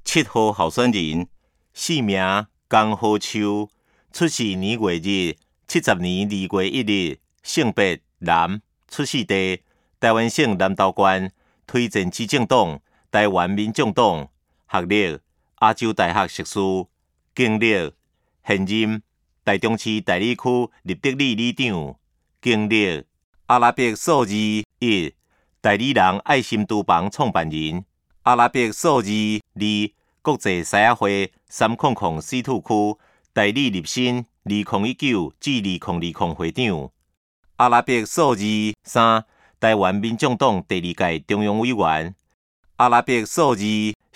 7号候选人，姓名江浩秋，出世年月日70年2月1日，性别男，出世地台湾省南投县，推荐执政党台湾民众党，学历亚洲大学硕士，经历现任台中市大理区立德里里长，经历阿拉伯数字1代理人爱心厨房创办人，阿拉伯数字2国际西雅会300西土区代理立新2019至2020会长，阿拉伯数字3台湾民众党第2届中央委员，阿拉伯数字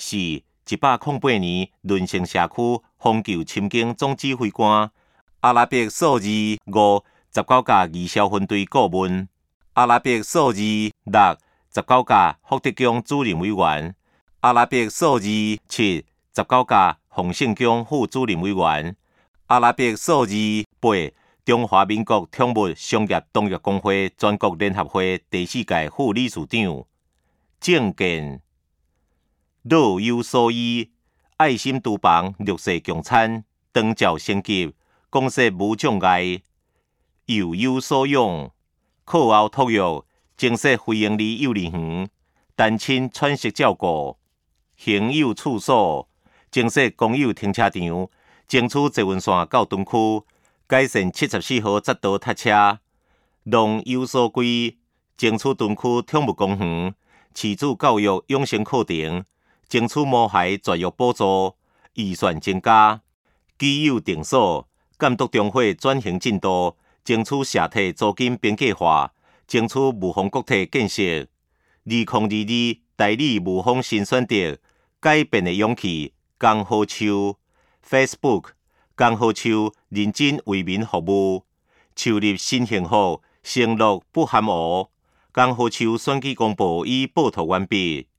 4 108年仑城社区防救深耕总指挥官，阿拉伯数字5 19届义消分队顾问，阿拉伯数字6 19届福德宫主任委员，阿拉伯数字7 19届洪圣宫副主任委員，阿拉伯数字8中華民國寵物商業動物公會全國聯合會第4屆副理事長。政見老有所依，愛心廚房綠色共產，長照升級，公設無障礙，幼有所養，課後托育，增設非營利幼兒園，單親喘息照顧，行有處所，增設公有停車場，爭取捷運線到屯區，改善74號匝道塞車，農有所歸，爭取屯區寵物公園，飼主教育養成課程，爭取毛孩絕育補助，預算增加，己有定所，監督中會轉型進度，爭取社體租金邊界化，爭取霧峰國體建設。2022代理霧峰新選擇，改變的勇氣，江浩秋 Facebook 江浩秋認真為民服務，樹立新幸福，承諾不含糊。江浩秋選舉公報已報道完畢。